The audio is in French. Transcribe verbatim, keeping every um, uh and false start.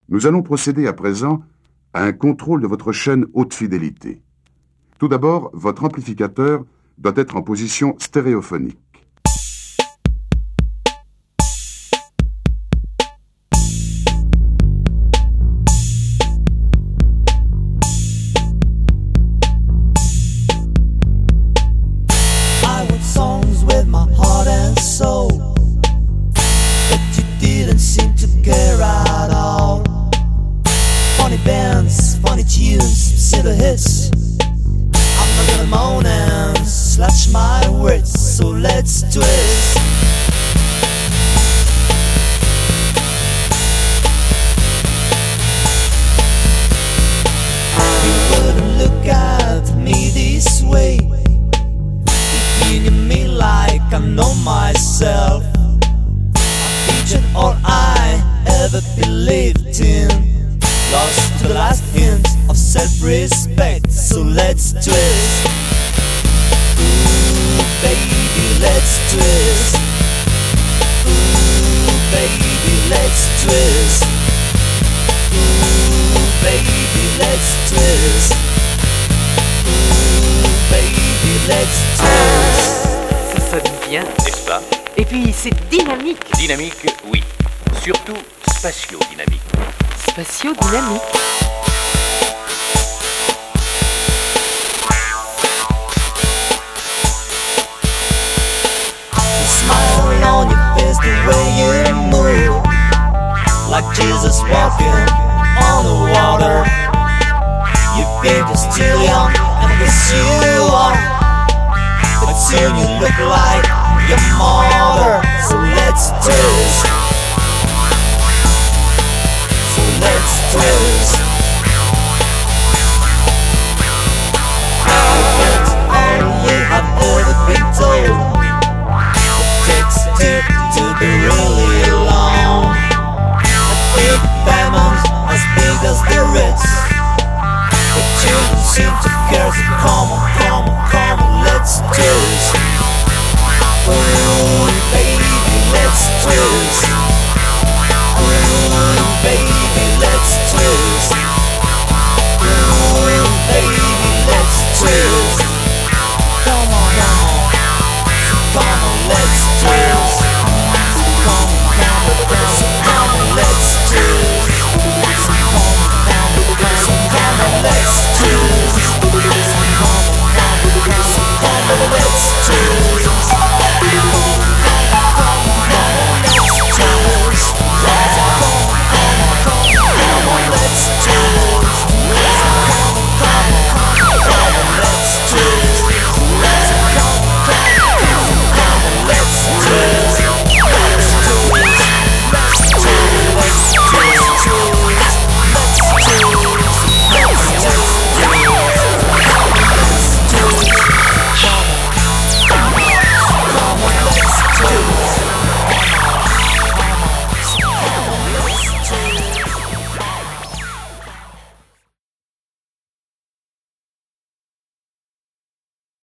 Nous allons procéder à présent à un contrôle de votre chaîne haute fidélité. Tout d'abord, votre amplificateur doit être en position stéréophonique. I wrote songs with my heart and soul, but you didn't seem to care at all. Funny bands, funny tunes, silly hits. I'm not gonna moan and slash my words, so let's twist. You wouldn't look at me this way if you knew me like I know myself. I featured all I ever believed in, lost to the last hint of self-respect, so let's twist. Ooh, baby, let's twist. Ooh, baby, let's twist. Ooh, baby, let's twist. Ooh, baby, let's twist. Ça sonne bien, N'est-ce pas? et puis c'est dynamique, Dynamique, oui. Surtout spatio-dynamique. spatio-dynamique. Smile on your face the way you move, like Jesus walking on the water. You think you're still young, and I guess you are, but soon you look like your mother. So let's twist. So let's twist. Forget all you have ever been told. Takes two to be really long. A big diamond as big as the Ritz, but you don't seem to care, so